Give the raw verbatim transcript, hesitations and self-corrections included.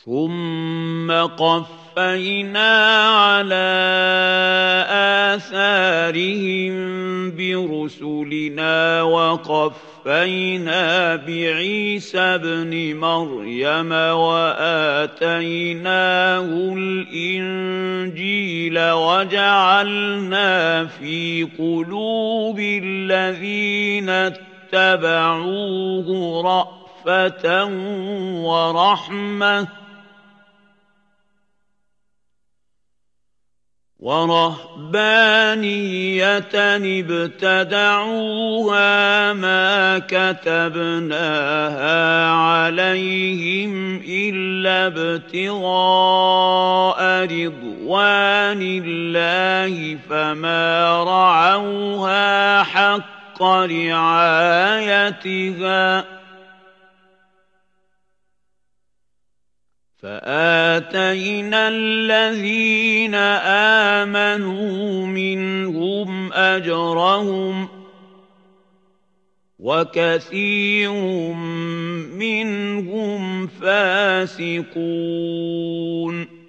ثم قفينا على آثارهم برسلنا وقفينا بعيسى ابن مريم وآتيناه الإنجيل وجعلنا في قلوب الذين اتبعوه رأفة ورحمة ورهبانية ابتدعوها ما كتبناها عليهم إلا ابتغاء رضوان الله فما رعوها حق رعايتها فآتينا الذين آمنوا منهم أجرهم وكثير منهم فاسقون